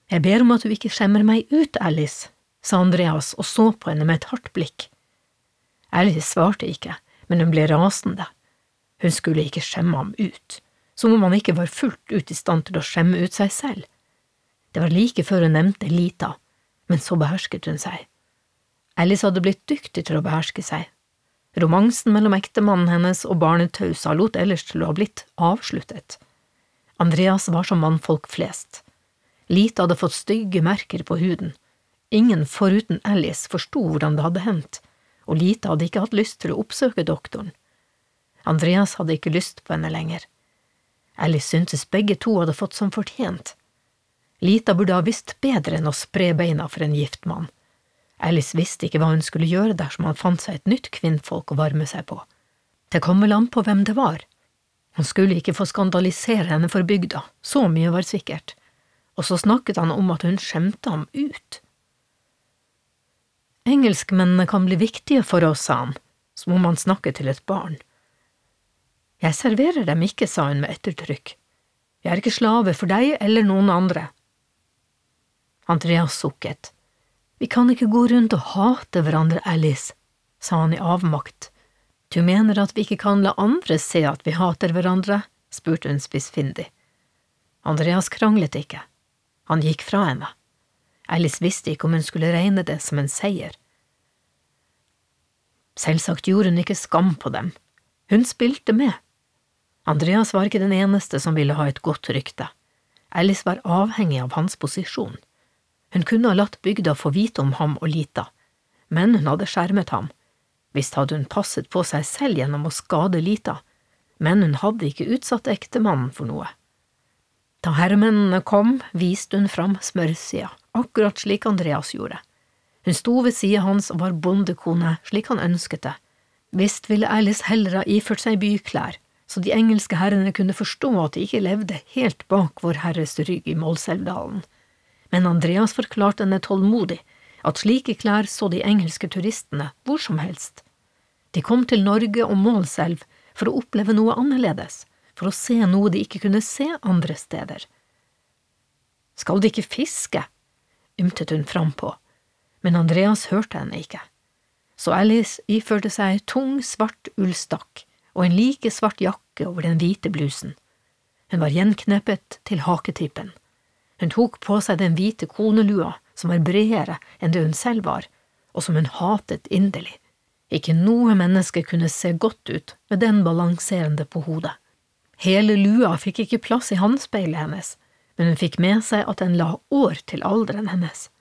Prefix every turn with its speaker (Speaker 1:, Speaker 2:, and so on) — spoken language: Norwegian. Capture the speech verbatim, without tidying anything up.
Speaker 1: Jeg ber om at du ikke skjemmer meg ut, Alice, sa Andreas og så på henne med et hardt blikk. Alice svarte ikke, men hun ble rasende. Hun skulle ikke skjemme ham ut, som om han ikke var fullt ut i stand til å skjemme ut seg selv. Det var like før hun nevnte Lita, men så behersket hun seg. Alice hadde blitt dyktig til å beherske seg. Romansen mellom ektemannen hennes og barnetausa lot ellers til å ha blitt avsluttet. Andreas var som mannfolk flest. Lita hadde fått stygge merker på huden. Ingen foruten Alice forsto hvordan det hadde hendt, og Lita hadde ikke hatt lyst til å oppsøke doktoren. Andreas hadde ikke lyst på henne lenger. Alice syntes begge to hadde fått som fortjent. Lita burde ha visst bedre enn å spre beina for en gift mann. Alice visste ikke hva hun skulle gjøre dersom han fant seg et nytt kvinnfolk å varme seg på. Det kom vel an på hvem det var. Han skulle ikke få skandalisere henne for bygda, så mye var sikkert. Og så snakket han om at hun skjemte ham ut. Engelskmennene kan bli viktige for oss, sa han, som om han snakket til et barn. Jeg serverer dem ikke, sa hun med ettertrykk. Jeg er ikke slave for deg eller noen andre. Andreas sukket. Vi kan ikke gå rundt og hate hverandre, Alice, sa han i avmakt. Du mener at vi ikke kan la andre se at vi hater hverandre, spurte hun spissfindig. Andreas kranglet ikke. Han gikk fra henne. Alice visste ikke om hun skulle regne det som en seier. Selvsagt gjorde hun ikke skam på dem. Hun spilte med. Andreas var ikke den eneste som ville ha et godt rykte. Alice var avhengig av hans posisjon. Hun kunne ha latt bygda få vite om ham og Lita, men hun hadde skjermet ham. Visst hadde hun passet på seg selv gjennom å skade Lita, men hun hadde ikke utsatt ektemannen for noe. Da herremennene kom, viste hun fram smørsida, akkurat slik Andreas gjorde. Hun sto ved siden hans og var bondekone slik han ønsket det. Visst ville Alice heller ha iført seg byklær, så de engelske herrene kunne forstå at de ikke levde helt bak vår herres rygg i Målselvdalen. Men Andreas forklarte henne tålmodig at slike klær så de engelske turistene hvor som helst. De kom til Norge og Målselv for å oppleve noe annerledes, for å se noe de ikke kunne se andre steder. Skal de ikke fiske? Ymtet hun frampå, men Andreas hørte henne ikke. Så Alice iførte seg tung, svart ullstakk og en like svart jakke over den hvite blusen. Hun var gjenkneppet til haketippen. Hun tok på seg den hvite konelua som var bredere enn det hun selv var, og som hun hatet inderlig. Ikke noe menneske kunne se godt ut med den balanserende på hodet. Hele lua fikk ikke plass i handspeilet hennes, men hun fikk med seg at den la år til alderen hennes.